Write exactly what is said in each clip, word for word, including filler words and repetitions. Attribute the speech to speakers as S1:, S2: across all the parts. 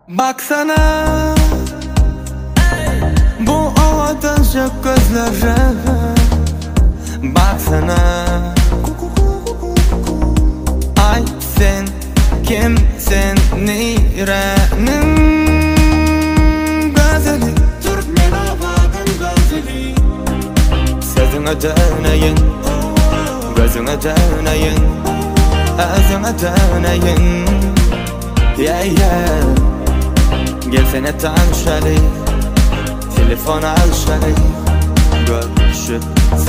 S1: Baksana bu ovada çok gözlere. Baksana ay sen kimsin, Nire'nin gözeli, Türkmen avadın gözeli. Sözüne döneyin, gözüne döneyin, özüne döneyin. Yeah yeah, gelsene tanışalım, telefon alışalım, görüşüp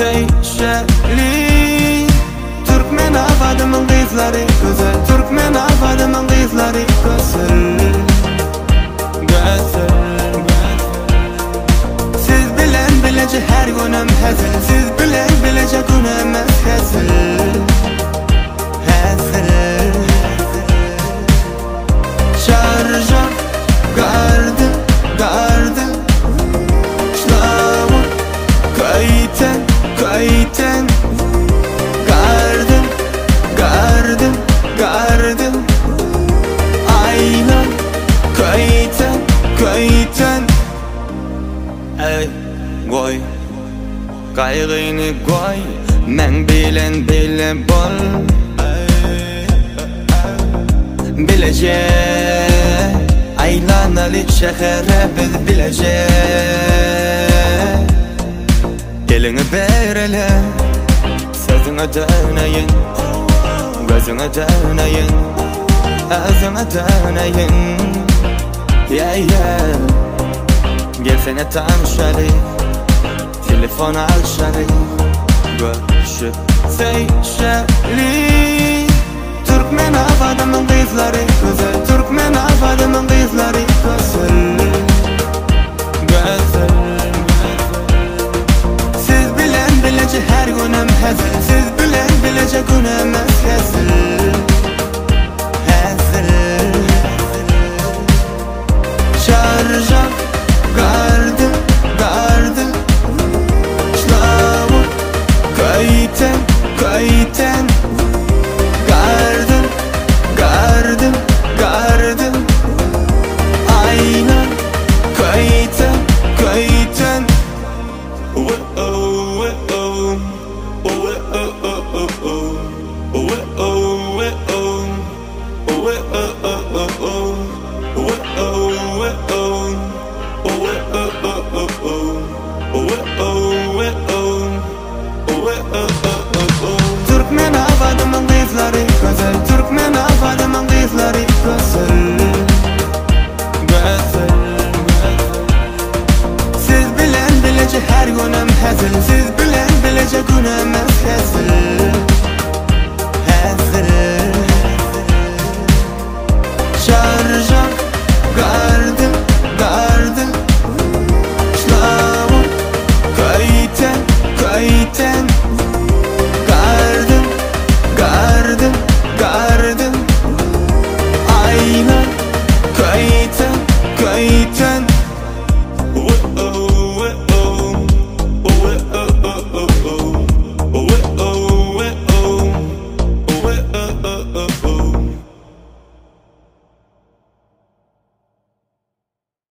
S1: sevişelim. Türkmen avadımın kızları güzel, Türkmen avadımın kızları güzel, güzel. Siz bilen bilece her günüm hazır, siz bilen bilece günümüz hazır, hazır. Şarjım gardım, gardım, şlavum kayıten, kayıten. Gardım, gardım, gardım, aynen kayıten, kayıten. Ey koy, kaygını koy, men bilen bile bol. Bilece aylanalı şehre biz bilece. Elini berele, sözüne döneyin, gözüne döneyin, özüne döneyin. Yeah yeah, gelsene tanışalım, telefon alışalım, görüşüp sevişelim. Türkmen avadımın kızları güzel, Türkmen avadımın kızları güzel, güzel. Siz bilen bilece her günüm hazır, siz bilen bilece günümüz hazır, hazır. Şarjım gardım, gardım, şlavum kayıten, kayıten. Gardım, gardım, gardım, aynen kayıten, kayıten. Türkmen avadımın kızları güzel, Türkmen avadımın kızları güzel, güzel. Siz bilen bilece her günüm hazır, siz bilen bilece günümüz hazır.